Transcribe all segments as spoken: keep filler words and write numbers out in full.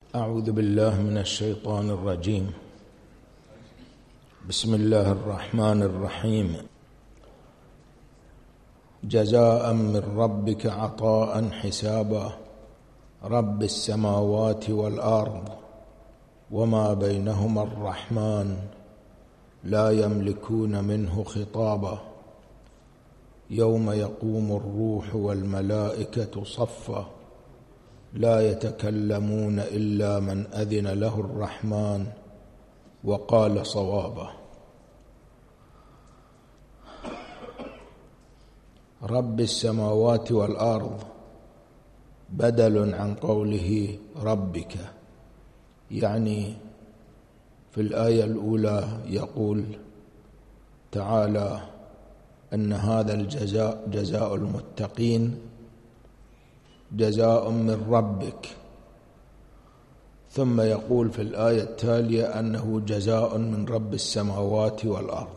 أعوذ بالله من الشيطان الرجيم. بسم الله الرحمن الرحيم. جزاء من ربك عطاء حسابا رب السماوات والأرض وما بينهما الرحمن لا يملكون منه خطابا يوم يقوم الروح والملائكة صفا لا يتكلمون إلا من أذن له الرحمن وقال صوابا. رب السماوات والأرض بدل عن قوله ربك، يعني في الآية الأولى يقول تعالى أن هذا الجزاء جزاء المتقين جزاء من ربك، ثم يقول في الآية التالية أنه جزاء من رب السماوات والأرض.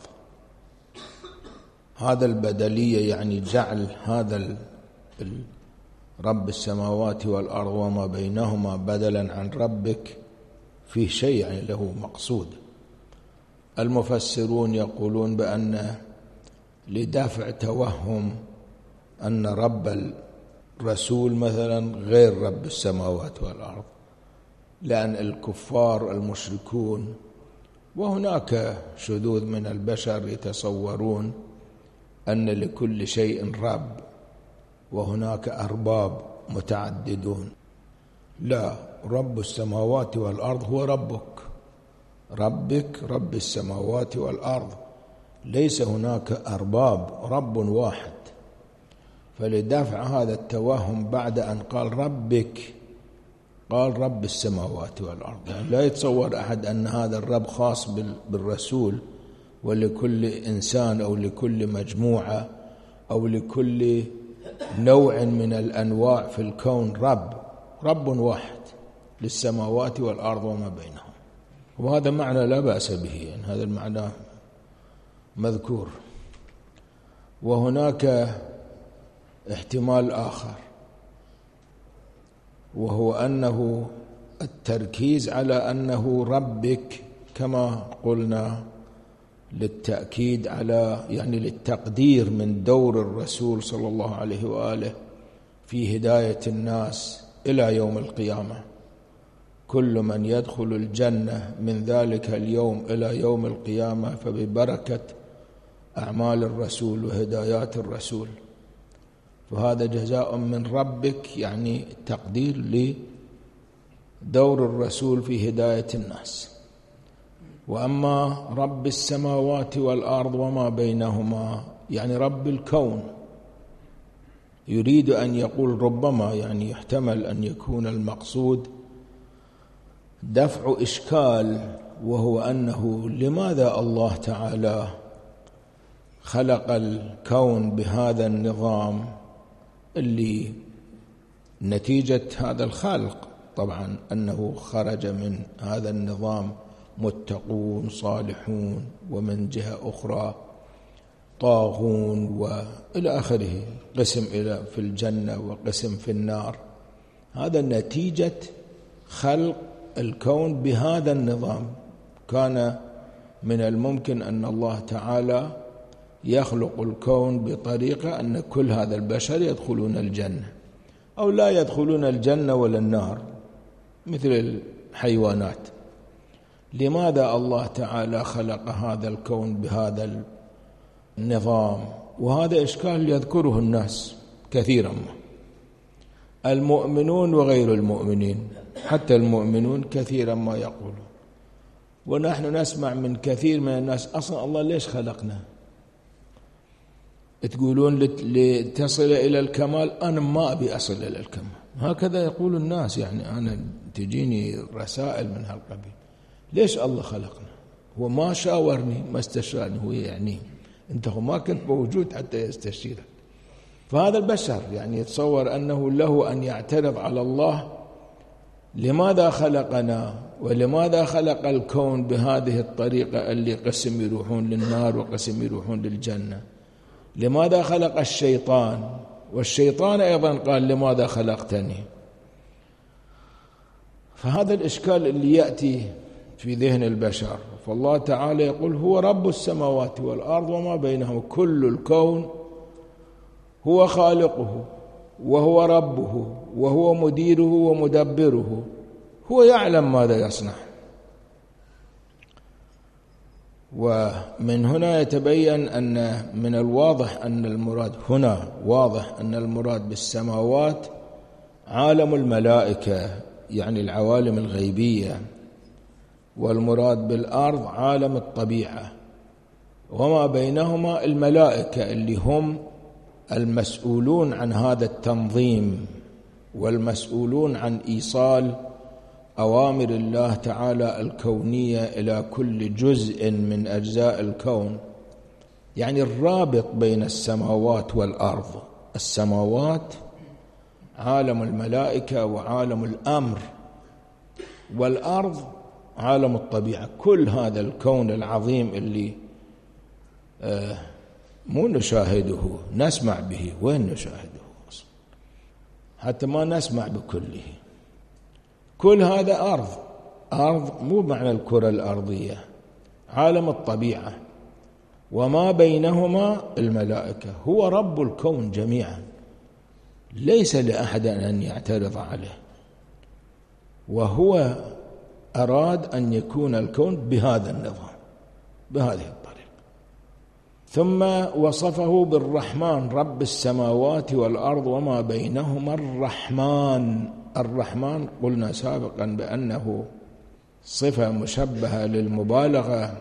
هذا البدلية يعني جعل هذا رب السماوات والأرض وما بينهما بدلا عن ربك فيه شيء يعني له مقصود. المفسرون يقولون بأن لدفع توهم أن رب الرسول مثلا غير رب السماوات والأرض، لأن الكفار المشركون وهناك شذوذ من البشر يتصورون أن لكل شيء رب وهناك أرباب متعددون. لا، رب السماوات والأرض هو ربك، ربك رب السماوات والأرض، ليس هناك أرباب، رب واحد. فلدفع هذا التوهم بعد أن قال ربك قال رب السماوات والأرض، يعني لا يتصور أحد أن هذا الرب خاص بالرسول ولكل إنسان أو لكل مجموعة أو لكل نوع من الأنواع في الكون، رب رب واحد للسماوات والأرض وما بينهم. وهذا معنى لا بأس به، يعني هذا المعنى مذكور. وهناك احتمال آخر، وهو أنه التركيز على أنه ربك كما قلنا للتأكيد على يعني للتقدير من دور الرسول صلى الله عليه وآله في هداية الناس إلى يوم القيامة. كل من يدخل الجنة من ذلك اليوم إلى يوم القيامة فببركة أعمال الرسول وهدايات الرسول. فهذا جزاء من ربك يعني تقدير لدور الرسول في هداية الناس. وأما رب السماوات والأرض وما بينهما يعني رب الكون، يريد أن يقول ربما يعني يحتمل أن يكون المقصود دفع إشكال، وهو أنه لماذا الله تعالى خلق الكون بهذا النظام اللي نتيجة هذا الخلق طبعا أنه خرج من هذا النظام متقون صالحون، ومن جهة أخرى طاغون وإلى آخره، قسم إلى في الجنة وقسم في النار. هذا نتيجة خلق الكون بهذا النظام. كان من الممكن أن الله تعالى يخلق الكون بطريقة أن كل هذا البشر يدخلون الجنة أو لا يدخلون الجنة ولا النار مثل الحيوانات. لماذا الله تعالى خلق هذا الكون بهذا النظام؟ وهذا إشكال يذكره الناس كثيرا، المؤمنون وغير المؤمنين، حتى المؤمنون كثيرا ما يقولون. ونحن نسمع من كثير من الناس أصلا الله ليش خلقنا؟ تقولون لتصل إلى الكمال، أنا ما أبي أصل إلى الكمال، هكذا يقول الناس. يعني أنا تجيني رسائل من هالقبيل، ليش الله خلقنا؟ هو ما شاورني، ما استشارني، هو يعني أنت ما كنت موجود حتى يستشيرك. فهذا البشر يعني يتصور أنه له أن يعترض على الله لماذا خلقنا ولماذا خلق الكون بهذه الطريقة اللي قسم يروحون للنار وقسم يروحون للجنة. لماذا خلق الشيطان، والشيطان أيضا قال لماذا خلقتني. فهذا الإشكال اللي يأتي في ذهن البشر. فالله تعالى يقول هو رب السماوات والأرض وما بينهما، كل الكون هو خالقه وهو ربه وهو مديره ومدبره، هو يعلم ماذا يصنع. ومن هنا يتبين أن من الواضح أن المراد هنا واضح أن المراد بالسماوات عالم الملائكة، يعني العوالم الغيبية، والمراد بالأرض عالم الطبيعة، وما بينهما الملائكة اللي هم المسؤولون عن هذا التنظيم والمسؤولون عن إيصال أوامر الله تعالى الكونية إلى كل جزء من أجزاء الكون، يعني الرابط بين السماوات والأرض. السماوات عالم الملائكة وعالم الأمر، والأرض عالم الطبيعة. كل هذا الكون العظيم اللي آه مو نشاهده، نسمع به، وين نشاهده أصلا؟ حتى ما نسمع بكله. كل هذا أرض، أرض مو معنى الكرة الأرضية، عالم الطبيعة، وما بينهما الملائكة. هو رب الكون جميعا، ليس لأحد أن يعترض عليه، وهو أراد أن يكون الكون بهذا النظام بهذه الطريقة. ثم وصفه بالرحمن، رب السماوات والأرض وما بينهما الرحمن. الرحمن قلنا سابقا بأنه صفة مشبهة للمبالغة،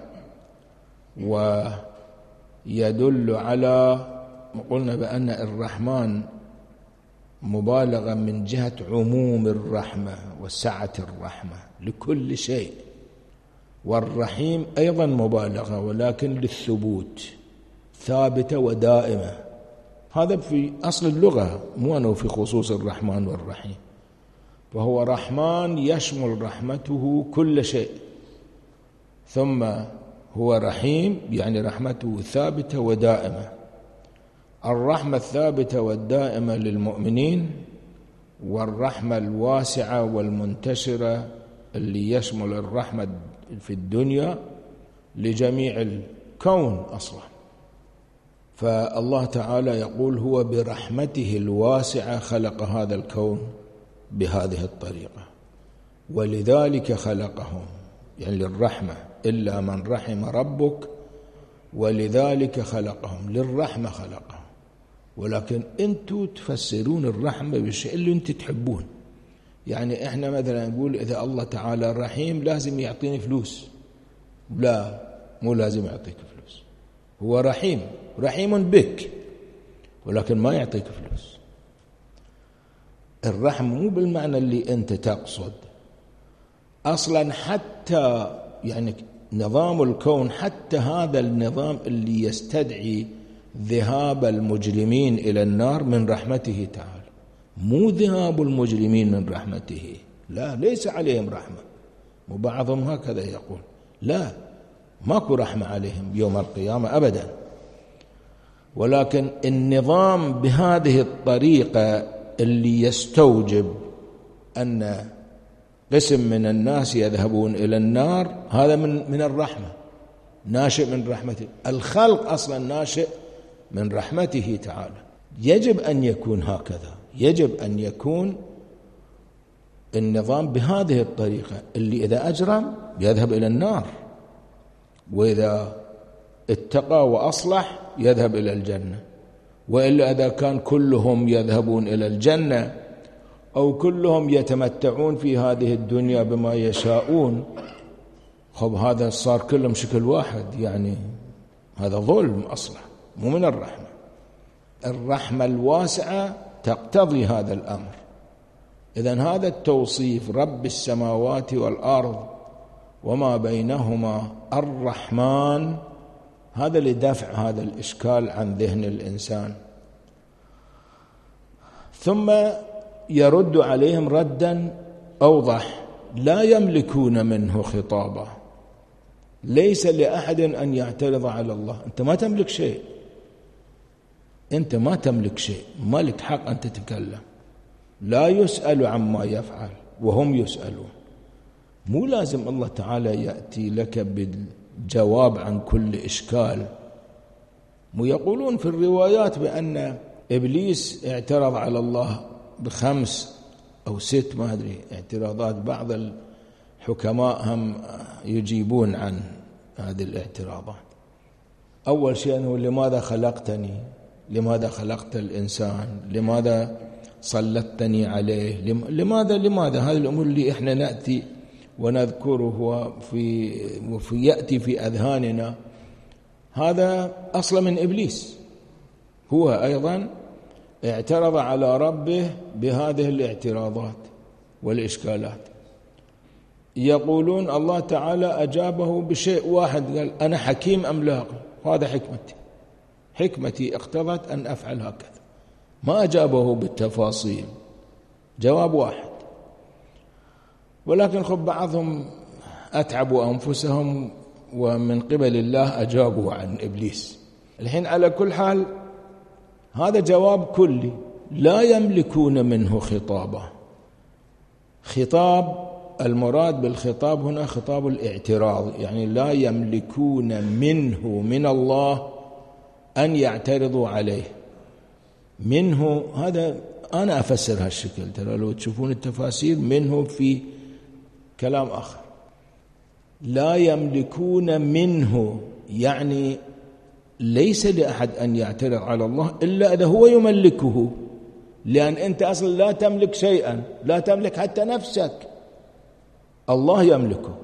ويدل على، قلنا بأن الرحمن مبالغة من جهة عموم الرحمة وسعة الرحمة لكل شيء، والرحيم أيضا مبالغة ولكن للثبوت، ثابتة ودائمة. هذا في أصل اللغة، مو أنه في خصوص الرحمن والرحيم. وهو رحمن يشمل رحمته كل شيء، ثم هو رحيم يعني رحمته ثابتة ودائمة. الرحمة الثابتة والدائمة للمؤمنين، والرحمة الواسعة والمنتشرة اللي يشمل الرحمة في الدنيا لجميع الكون أصلا. فالله تعالى يقول هو برحمته الواسعة خلق هذا الكون بهذه الطريقة، ولذلك خلقهم، يعني للرحمة، إلا من رحم ربك، ولذلك خلقهم، للرحمة خلقهم. ولكن أنتم تفسرون الرحمة بالشيء اللي أنتم تحبون. يعني إحنا مثلا نقول إذا الله تعالى رحيم لازم يعطيني فلوس، لا، مو لازم يعطيك فلوس. هو رحيم، رحيم بك، ولكن ما يعطيك فلوس. الرحم مو بالمعنى اللي أنت تقصد أصلا. حتى يعني نظام الكون، حتى هذا النظام اللي يستدعي ذهاب المجرمين إلى النار من رحمته تعالى، مو ذهاب المجرمين من رحمته، لا، ليس عليهم رحمة. وبعضهم هكذا يقول، لا، ماكو رحمة عليهم يوم القيامة أبدا. ولكن النظام بهذه الطريقة اللي يستوجب أن قسم من الناس يذهبون إلى النار، هذا من من الرحمة، ناشئ من رحمته. الخلق أصلا ناشئ من رحمته تعالى. يجب أن يكون هكذا، يجب أن يكون النظام بهذه الطريقة، اللي إذا أجرم يذهب إلى النار، وإذا اتقى وأصلح يذهب إلى الجنة. وإلا إذا كان كلهم يذهبون إلى الجنة أو كلهم يتمتعون في هذه الدنيا بما يشاءون، خب هذا صار كلهم شكل واحد، يعني هذا ظلم أصلا، مو من الرحمة. الرحمة الواسعة تقتضي هذا الأمر. إذن هذا التوصيف، رب السماوات والأرض وما بينهما الرحمن، هذا لدفع هذا الإشكال عن ذهن الإنسان. ثم يرد عليهم ردا أوضح، لا يملكون منه خطابا. ليس لأحد أن يعترض على الله. أنت ما تملك شيء، أنت ما تملك شيء، ما لك حق أن تتكلم. لا يسأل عما يفعل وهم يسألون. مو لازم الله تعالى يأتي لك بالجواب عن كل إشكال. ويقولون في الروايات بأن إبليس اعترض على الله بخمس أو ست ما أدري اعتراضات، بعض الحكماء هم يجيبون عن هذه الاعتراضات. أول شيء أنه لماذا خلقتني؟ لماذا خلقت الإنسان؟ لماذا سلطتني عليه؟ لماذا لماذا هذه الأمور اللي إحنا نأتي ونذكره في وفي يأتي في أذهاننا، هذا أصلا من إبليس. هو أيضا اعترض على ربه بهذه الاعتراضات والإشكالات. يقولون الله تعالى أجابه بشيء واحد، قال أنا حكيم أم لا؟ هذا حكمتي حكمتي اقتضت أن أفعل هكذا. ما أجابه بالتفاصيل، جواب واحد. ولكن خب بعضهم أتعبوا أنفسهم ومن قبل الله أجابوا عن إبليس. الحين على كل حال هذا جواب كلي، لا يملكون منه خطابا. خطاب المراد بالخطاب هنا خطاب الاعتراض، يعني لا يملكون منه من الله أن يعترضوا عليه. منه هذا أنا أفسر هالشكل، ترى لو تشوفون التفاسير منه في كلام آخر. لا يملكون منه يعني ليس لأحد أن يعترض على الله إلا إذا هو يملكه، لأن أنت أصلا لا تملك شيئا، لا تملك حتى نفسك، الله يملكك.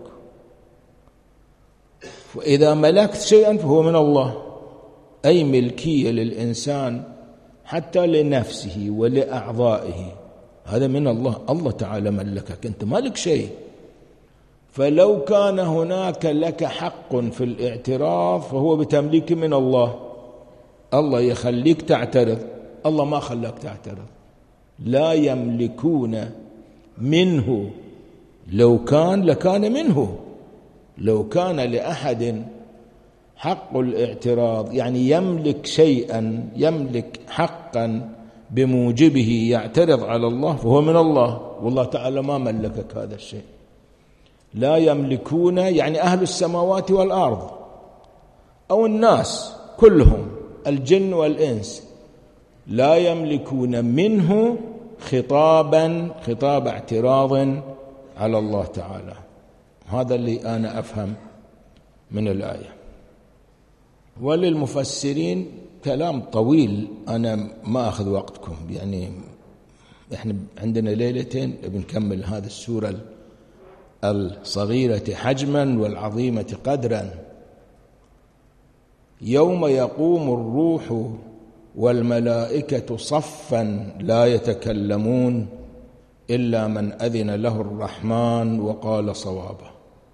وإذا ملكت شيئا فهو من الله، أي ملكية للإنسان حتى لنفسه ولأعضائه، هذا من الله. الله تعالى ملكك، أنت مالك شيء. فلو كان هناك لك حق في الاعتراض فهو بتمليك من الله. الله يخليك تعترض، الله ما خلاك تعترض. لا يملكون منه، لو كان لكان منه. لو كان لأحد حق الاعتراض يعني يملك شيئا، يملك حقا بموجبه يعترض على الله، فهو من الله، والله تعالى ما ملكك هذا الشيء. لا يملكون يعني أهل السماوات والأرض أو الناس كلهم، الجن والإنس، لا يملكون منه خطابا، خطاب اعتراض على الله تعالى. هذا اللي أنا أفهم من الآية. وللمفسرين كلام طويل، أنا ما أخذ وقتكم، يعني إحنا عندنا ليلتين بنكمل هذه السورة الصغيرة حجما والعظيمة قدرا. يوم يقوم الروح والملائكة صفا لا يتكلمون إلا من أذن له الرحمن وقال صوابا.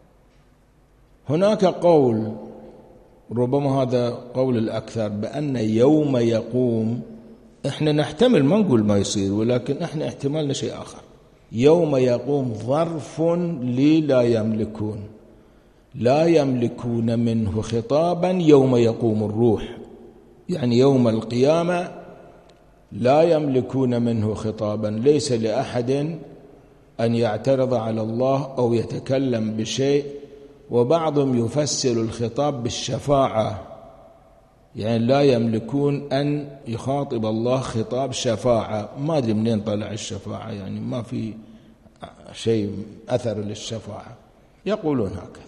هناك قول، ربما هذا قول الأكثر، بأن يوم يقوم، إحنا نحتمل ما نقول ما يصير، ولكن إحنا احتمالنا شيء آخر. يوم يقوم ظرف للا يملكون، لا يملكون منه خطابا يوم يقوم الروح، يعني يوم القيامة لا يملكون منه خطابا، ليس لأحد أن يعترض على الله أو يتكلم بشيء. وبعضهم يفسر الخطاب بالشفاعة، يعني لا يملكون أن يخاطب الله خطاب شفاعة. ما أدري منين طلع الشفاعة، يعني ما في شيء أثر للشفاعة، يقولون هكذا.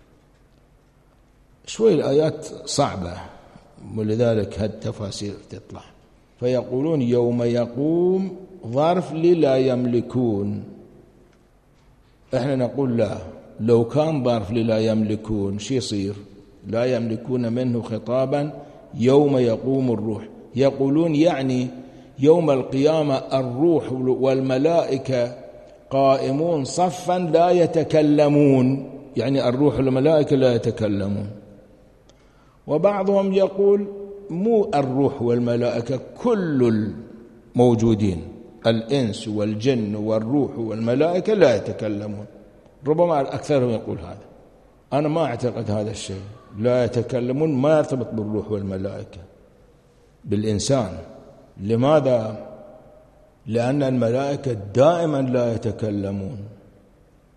شوي الآيات صعبة ولذلك هالتفاسير تطلع. فيقولون يوم يقوم ظرف للا يملكون، احنا نقول لا، لو كان ظرف للا يملكون شي يصير؟ لا يملكون منه خطابا يوم يقوم الروح. يقولون يعني يوم القيامة الروح والملائكة قائمون صفا لا يتكلمون، يعني الروح والملائكة لا يتكلمون. وبعضهم يقول مو الروح والملائكة، كل الموجودين، الإنس والجن والروح والملائكة لا يتكلمون. ربما أكثرهم يقول هذا، أنا ما أعتقد هذا الشيء. لا يتكلمون ما يرتبط بالروح والملائكة، بالإنسان. لماذا؟ لأن الملائكة دائما لا يتكلمون،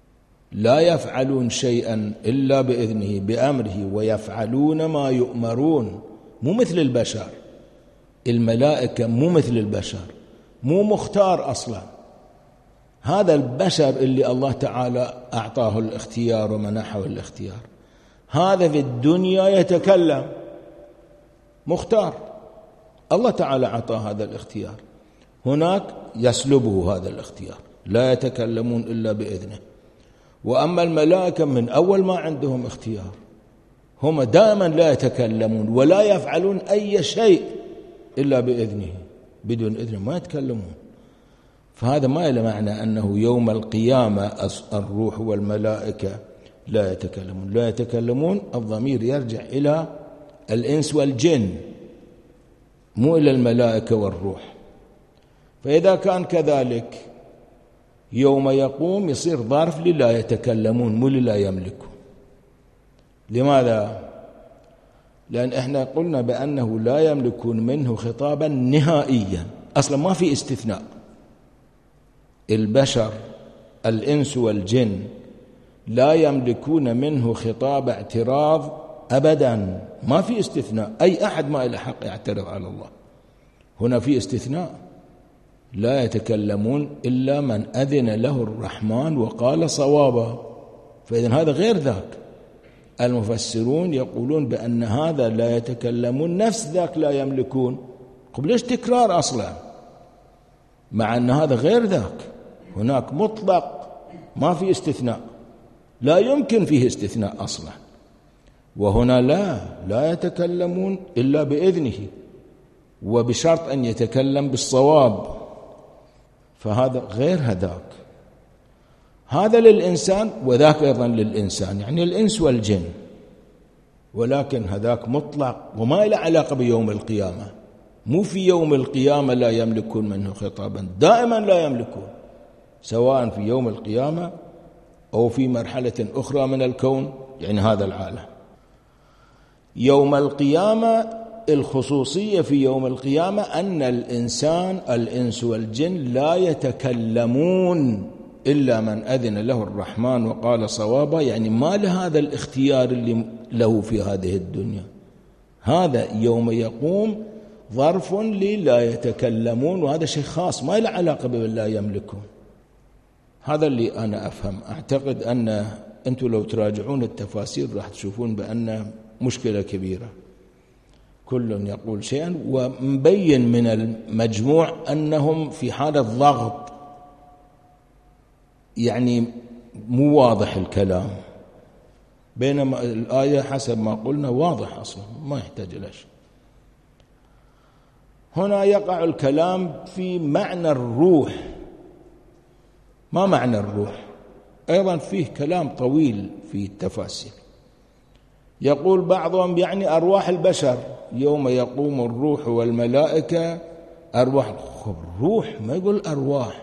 لا يفعلون شيئا إلا بإذنه بأمره ويفعلون ما يؤمرون. مو مثل البشر، الملائكة مو مثل البشر، مو مختار أصلا. هذا البشر اللي الله تعالى أعطاه الاختيار ومنحه الاختيار، هذا في الدنيا يتكلم مختار، الله تعالى أعطاه هذا الاختيار، هناك يسلبه هذا الاختيار، لا يتكلمون إلا بإذنه. وأما الملائكة من أول ما عندهم اختيار، هم دائما لا يتكلمون ولا يفعلون أي شيء إلا بإذنه، بدون إذنه ما يتكلمون. فهذا ما له معنى أنه يوم القيامة الروح والملائكة لا يتكلمون. لا يتكلمون الضمير يرجع إلى الإنس والجن، مو إلى الملائكة والروح. فإذا كان كذلك يوم يقوم يصير ظرف للا يتكلمون مو للا يملكون. لماذا؟ لأن إحنا قلنا بأنه لا يملكون منه خطابا نهائيا، أصلا ما في استثناء. البشر الإنس والجن لا يملكون منه خطاب اعتراض أبدا، ما في استثناء، أي أحد ما له حق يعترض على الله. هنا في استثناء، لا يتكلمون إلا من أذن له الرحمن وقال صوابا. فإذن هذا غير ذاك. المفسرون يقولون بأن هذا لا يتكلمون نفس ذاك لا يملكون. طيب ليش تكرار أصلا مع أن هذا غير ذاك؟ هناك مطلق ما في استثناء، لا يمكن فيه استثناء أصلا. وهنا لا لا يتكلمون إلا بإذنه وبشرط أن يتكلم بالصواب، فهذا غير هذاك. هذا للإنسان وذاك أيضا للإنسان، يعني الإنس والجن، ولكن هذاك مطلق وما له علاقة بيوم القيامة. مو في يوم القيامة لا يملكون منه خطابا، دائما لا يملكون، سواء في يوم القيامة أو في مرحلة أخرى من الكون، يعني هذا العالم. يوم القيامة الخصوصية في يوم القيامة أن الإنسان الإنس والجن لا يتكلمون إلا من أذن له الرحمن وقال صوابا، يعني ما له هذا الاختيار اللي له في هذه الدنيا. هذا يوم يقوم ظرف للا يتكلمون، وهذا شيء خاص ما له علاقة باللا يملكون. هذا اللي أنا أفهم. أعتقد أن أنتم لو تراجعون التفاسير راح تشوفون بأن مشكلة كبيرة، كل يقول شيئا، ومبين من المجموع أنهم في حالة ضغط، يعني مو واضح الكلام، بينما الآية حسب ما قلنا واضح أصلا ما يحتاج إلى شيء. هنا يقع الكلام في معنى الروح. ما معنى الروح؟ أيضا فيه كلام طويل في التفاسير. يقول بعضهم يعني أرواح البشر، يوم يقوم الروح والملائكة أرواح. الروح ما يقول أرواح،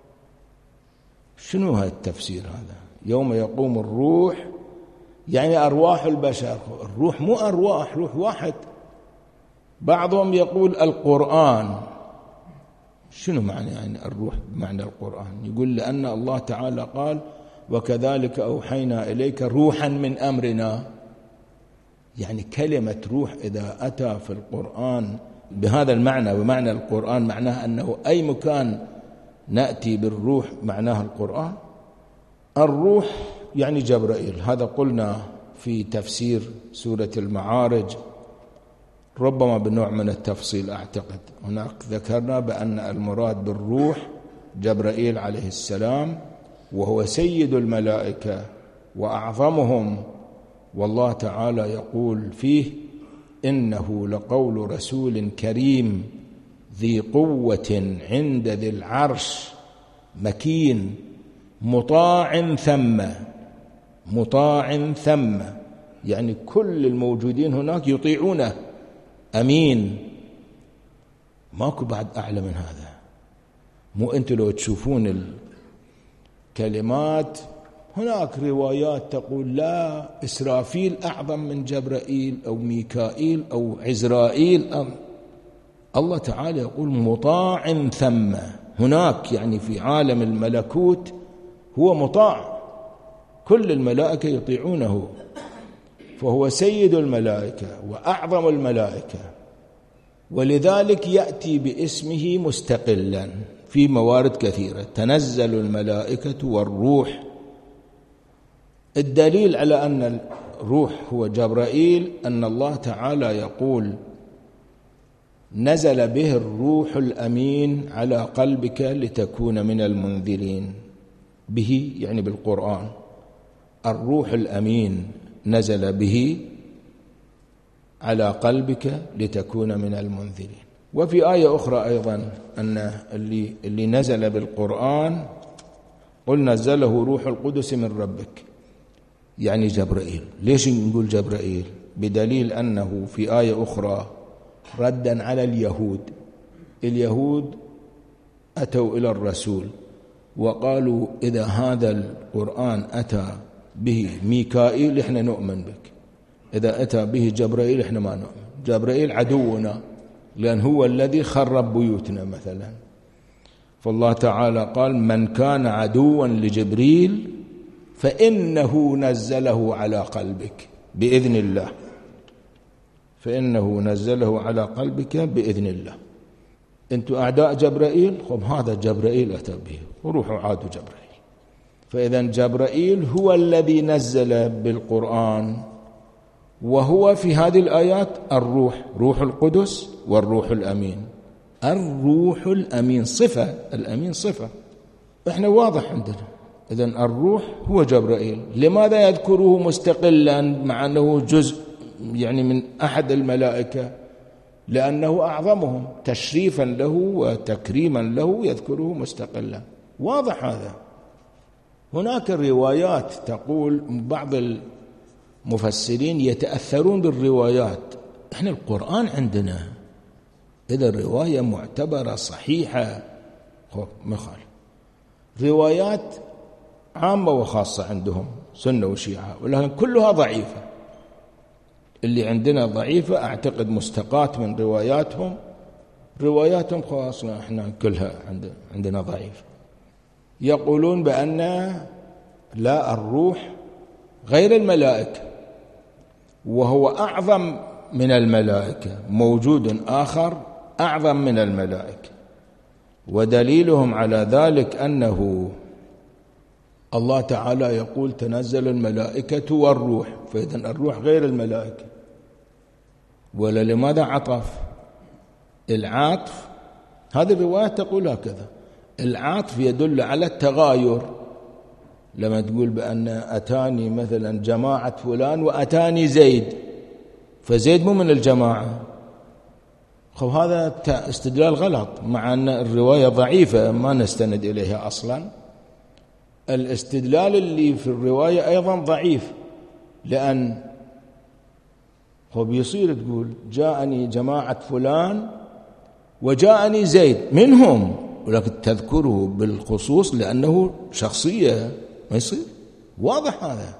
شنو هذا التفسير هذا؟ يوم يقوم الروح يعني أرواح البشر، الروح مو أرواح، روح واحد. بعضهم يقول القرآن. شنو معنى يعني الروح بمعنى القرآن؟ يقول لأن الله تعالى قال وكذلك أوحينا إليك روحا من أمرنا، يعني كلمة روح إذا أتى في القرآن بهذا المعنى ومعنى القرآن معناه أنه أي مكان نأتي بالروح معناه القرآن. الروح يعني جبرائيل، هذا قلنا في تفسير سورة المعارج ربما بنوع من التفصيل. أعتقد هناك ذكرنا بأن المراد بالروح جبرائيل عليه السلام، وهو سيد الملائكة وأعظمهم، والله تعالى يقول فيه إنه لقول رسول كريم ذي قوة عند ذي العرش مكين مطاع ثم مطاع ثم، يعني كل الموجودين هناك يطيعونه، أمين. ماكو بعد أعلى من هذا. مو أنتوا لو تشوفون الكلمات هناك روايات تقول لا إسرافيل أعظم من جبرائيل أو ميكائيل أو عزرائيل أم. الله تعالى يقول مطاع ثم، هناك يعني في عالم الملكوت هو مطاع، كل الملائكة يطيعونه، فهو سيد الملائكة وأعظم الملائكة، ولذلك يأتي باسمه مستقلا في موارد كثيرة. تنزل الملائكة والروح. الدليل على أن الروح هو جبرائيل أن الله تعالى يقول: نزل به الروح الأمين على قلبك لتكون من المنذرين. به يعني بالقرآن. الروح الأمين نزل به على قلبك لتكون من المنذرين. وفي آية أخرى أيضا أن اللي, اللي نزل بالقرآن قل نزله روح القدس من ربك، يعني جبرائيل. ليش نقول جبرائيل؟ بدليل أنه في آية أخرى ردا على اليهود. اليهود أتوا إلى الرسول وقالوا: إذا هذا القرآن أتى به ميكائيل إحنا نؤمن بك، إذا أتى به جبرائيل إحنا ما نؤمن. جبرائيل عدونا لأن هو الذي خرب بيوتنا مثلا. فالله تعالى قال: من كان عدوا لجبريل فإنه نزله على قلبك بإذن الله، فإنه نزله على قلبك بإذن الله. أنتم أعداء جبرائيل، خب هذا جبرائيل أتى به، وروحوا عادوا جبرائيل. فإذا جبرائيل هو الذي نزل بالقرآن، وهو في هذه الآيات الروح، روح القدس والروح الأمين. الروح الأمين صفة، الأمين صفة، إحنا واضح عندنا. إذن الروح هو جبرائيل. لماذا يذكره مستقلا مع أنه جزء يعني من أحد الملائكة؟ لأنه أعظمهم تشريفا له وتكريما له، يذكره مستقلا. واضح هذا. هناك الروايات تقول، بعض المفسرين يتأثرون بالروايات. إحنا القرآن عندنا إذا الرواية معتبرة صحيحة مخالف. روايات عامة وخاصة عندهم سنة وشيعة، ولكن كلها ضعيفة. اللي عندنا ضعيفة أعتقد مستقاة من رواياتهم، رواياتهم خاصة احنا كلها عندنا ضعيفة. يقولون بأن لا، الروح غير الملائكة، وهو أعظم من الملائكة، موجود آخر أعظم من الملائكة. ودليلهم على ذلك أنه الله تعالى يقول: تنزل الملائكة والروح، فإذا الروح غير الملائكة. ولا لماذا عطف؟ العاطف، هذه الرواية تقول هكذا، العاطف يدل على التغاير. لما تقول بأن أتاني مثلا جماعة فلان وأتاني زيد، فزيد مو من الجماعة، خب هذا استدلال غلط، مع أن الرواية ضعيفة ما نستند إليها أصلا. الاستدلال اللي في الرواية أيضا ضعيف، لأن هو بيصير تقول جاءني جماعة فلان وجاءني زيد منهم، ولكن تذكره بالخصوص لأنه شخصية، ما يصير. واضح هذا.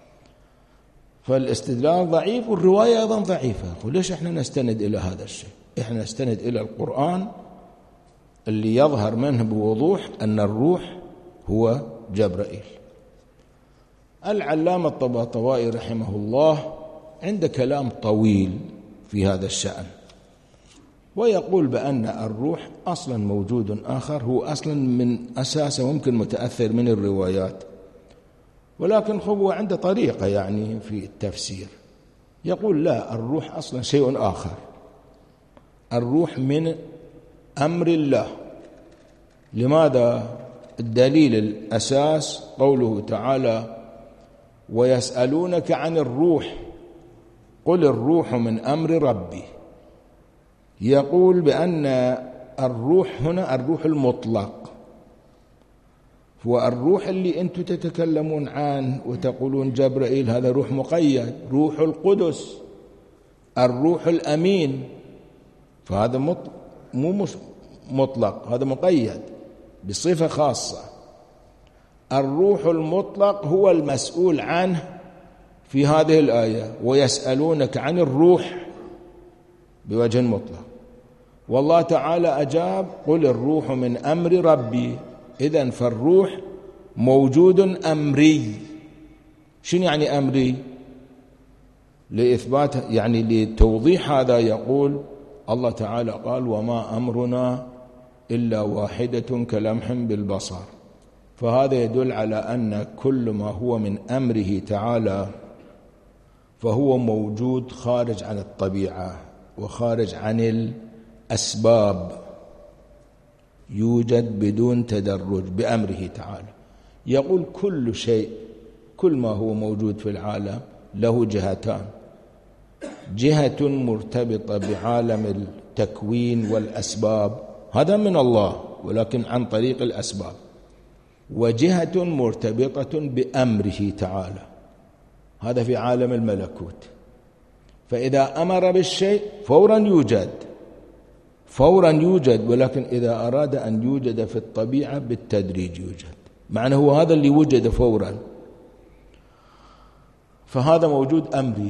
فالاستدلال ضعيف والرواية أيضا ضعيفة. وليش احنا نستند إلى هذا الشيء؟ احنا نستند إلى القرآن اللي يظهر منه بوضوح أن الروح هو جبرائيل. العلامة الطباطبائي رحمه الله عنده كلام طويل في هذا الشأن، ويقول بأن الروح أصلا موجود آخر، هو أصلا من أساسه ممكن متأثر من الروايات، ولكن هو عنده طريقة يعني في التفسير. يقول لا، الروح أصلا شيء آخر. الروح من أمر الله. لماذا؟ الدليل الأساس قوله تعالى: ويسألونك عن الروح قل الروح من أمر ربي. يقول بأن الروح هنا الروح المطلق، والروح اللي أنتم تتكلمون عنه وتقولون جبرائيل هذا روح مقيد، روح القدس، الروح الأمين، فهذا مطلق مو مطلق، هذا مقيد بصفة خاصة. الروح المطلق هو المسؤول عنه في هذه الآية، ويسألونك عن الروح بوجه مطلق، والله تعالى أجاب: قل الروح من أمر ربي. إذن فالروح موجود أمري، شنو يعني أمري؟ لإثبات يعني لتوضيح هذا يقول الله تعالى قال وما أمرنا إلا واحدة كلمح بالبصر، فهذا يدل على أن كل ما هو من أمره تعالى فهو موجود خارج عن الطبيعة وخارج عن الأسباب، يوجد بدون تدرج بأمره تعالى. يقول كل شيء، كل ما هو موجود في العالم له جهتان، جهة مرتبطة بعالم التكوين والأسباب، هذا من الله ولكن عن طريق الأسباب، وجهة مرتبطة بأمره تعالى، هذا في عالم الملكوت. فإذا أمر بالشيء فورا يوجد، فورا يوجد، ولكن إذا أراد أن يوجد في الطبيعة بالتدريج يوجد، معنى هو هذا اللي وجد فورا. فهذا موجود أمري.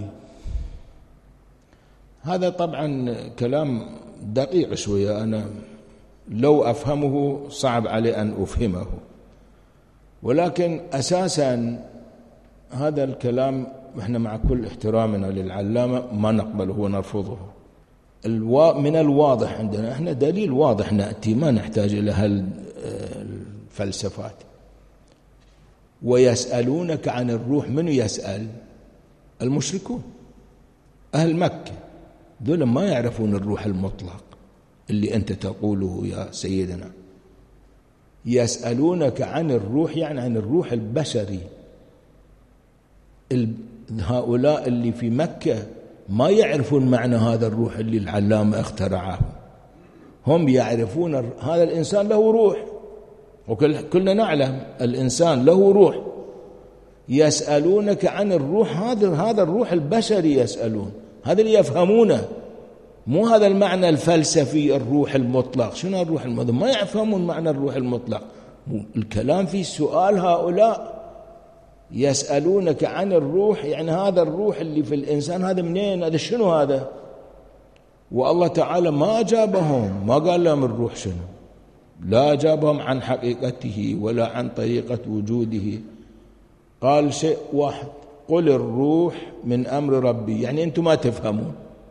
هذا طبعا كلام دقيق شوية، أنا لو أفهمه صعب علي أن أفهمه، ولكن أساسا هذا الكلام احنا مع كل احترامنا للعلامة ما نقبله ونرفضه. من الواضح عندنا احنا دليل واضح نأتي، ما نحتاج إلى هالفلسفات. ويسألونك عن الروح، من يسأل؟ المشركون أهل مكة، دول ما يعرفون الروح المطلق اللي أنت تقوله يا سيدنا. يسألونك عن الروح يعني عن الروح البشري. هؤلاء اللي في مكة ما يعرفون معنى هذا الروح اللي العلامة اخترعه، هم يعرفون هذا الإنسان له روح، وكلنا نعلم الإنسان له روح. يسألونك عن الروح، هذا هذا الروح البشري يسألون، هذا اللي يفهمونه، مو هذا المعنى الفلسفي الروح المطلق. شنو الروح المطلق؟ ما يفهمون معنى الروح المطلق. الكلام في سؤال هؤلاء. يسألونك عن الروح يعني هذا الروح اللي في الإنسان هذا منين؟ هذا شنو هذا؟ والله تعالى ما أجابهم، ما قال لهم الروح شنو، لا أجابهم عن حقيقته ولا عن طريقة وجوده. قال شيء واحد، قل الروح من أمر ربي، يعني أنتم ما تفهمون.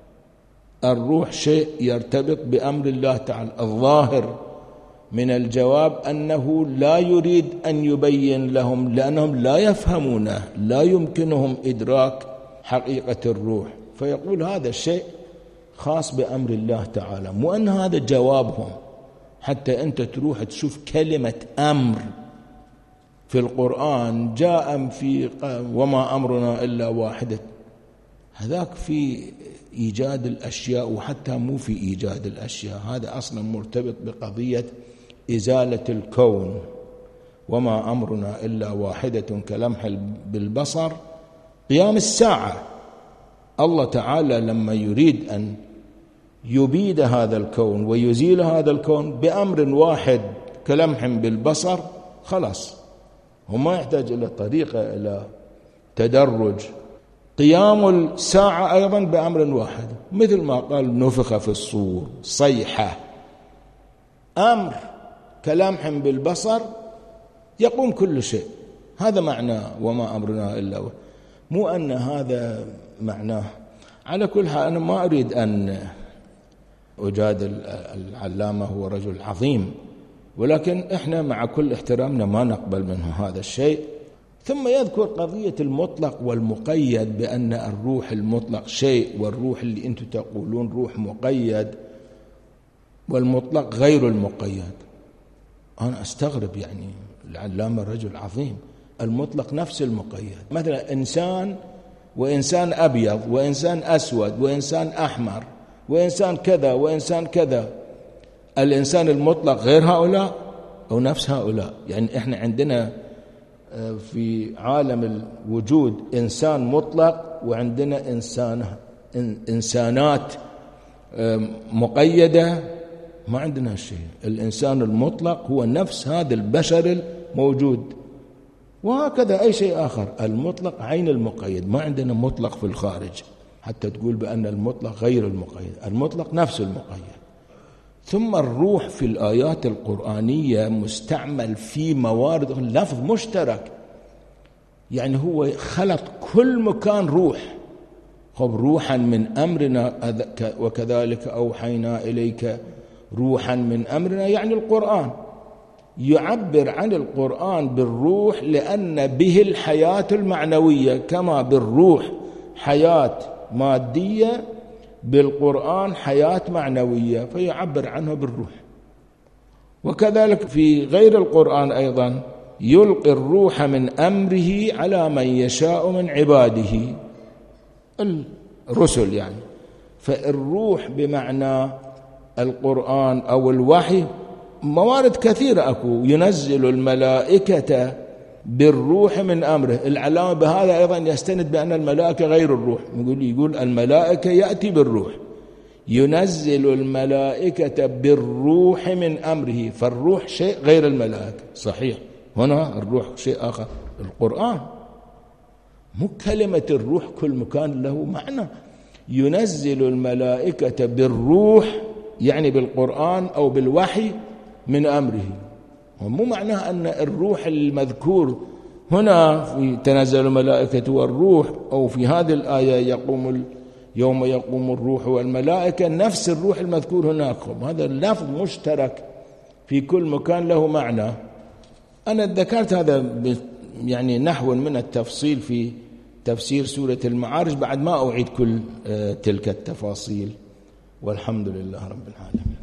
الروح شيء يرتبط بأمر الله تعالى. الظاهر من الجواب أنه لا يريد أن يبين لهم لأنهم لا يفهمونه، لا يمكنهم إدراك حقيقة الروح، فيقول هذا الشيء خاص بأمر الله تعالى، مو أن هذا جوابهم. حتى أنت تروح تشوف كلمة أمر في القرآن جاء في وما أمرنا إلا واحدة، هذاك في إيجاد الأشياء، وحتى مو في إيجاد الأشياء، هذا أصلا مرتبط بقضية إزالة الكون. وما أمرنا إلا واحدة كلمح بالبصر، قيام الساعة. الله تعالى لما يريد أن يبيد هذا الكون ويزيل هذا الكون بأمر واحد كلمح بالبصر، خلاص هو ما يحتاج إلى طريقة إلى تدرج. قيام الساعة أيضا بأمر واحد، مثل ما قال نفخ في الصور، صيحة، أمر كلمح بالبصر يقوم كل شيء. هذا معناه وما أمرنا إلا واحد، مو أن هذا معناه. على كل حال أنا ما أريد أن أجادل العلامة، هو رجل عظيم، ولكن إحنا مع كل احترامنا ما نقبل منه هذا الشيء. ثم يذكر قضية المطلق والمقيد، بأن الروح المطلق شيء والروح اللي أنتم تقولون روح مقيد والمطلق غير المقيد. أنا أستغرب، يعني العلامة رجل عظيم، المطلق نفس المقيد. مثلا إنسان وإنسان أبيض وإنسان أسود وإنسان أحمر وإنسان كذا وإنسان كذا، الإنسان المطلق غير هؤلاء أو نفس هؤلاء؟ يعني إحنا عندنا في عالم الوجود إنسان مطلق، وعندنا إنسان إنسانات مقيدة، ما عندنا شيء. الإنسان المطلق هو نفس هذا البشر الموجود، وهكذا أي شيء آخر. المطلق عين المقيد، ما عندنا مطلق في الخارج حتى تقول بأن المطلق غير المقيد، المطلق نفس المقيد. ثم الروح في الآيات القرآنية مستعمل في موارد، لفظ مشترك. يعني هو خلط كل مكان روح. خب روحا من أمرنا وكذلك أوحينا إليك روحا من أمرنا، يعني القرآن. يعبر عن القرآن بالروح لأن به الحياة المعنوية، كما بالروح حياة مادية بالقرآن حياة معنوية، فيعبر عنه بالروح. وكذلك في غير القرآن أيضا يلقي الروح من أمره على من يشاء من عباده الرسل يعني. فالروح بمعنى القرآن أو الوحي موارد كثيرة أكو. ينزل الملائكة بالروح من أمره. العلامة بهذا أيضا يستند بأن الملائكة غير الروح، يقول يقول الملائكة يأتي بالروح. ينزل الملائكة بالروح من أمره، فالروح شيء غير الملائكة. صحيح هنا الروح شيء آخر. القرآن مو كلمة الروح كل مكان له معنى. ينزل الملائكة بالروح يعني بالقرآن أو بالوحي من أمره. ومو معناه أن الروح المذكور هنا في تنزل الملائكة والروح أو في هذه الآية يقوم يوم يقوم الروح والملائكة نفس الروح المذكور هناك. هذا اللفظ مشترك في كل مكان له معنى. أنا ذكرت هذا يعني نحو من التفصيل في تفسير سورة المعارج، بعد ما أعيد كل تلك التفاصيل، والحمد لله رب العالمين.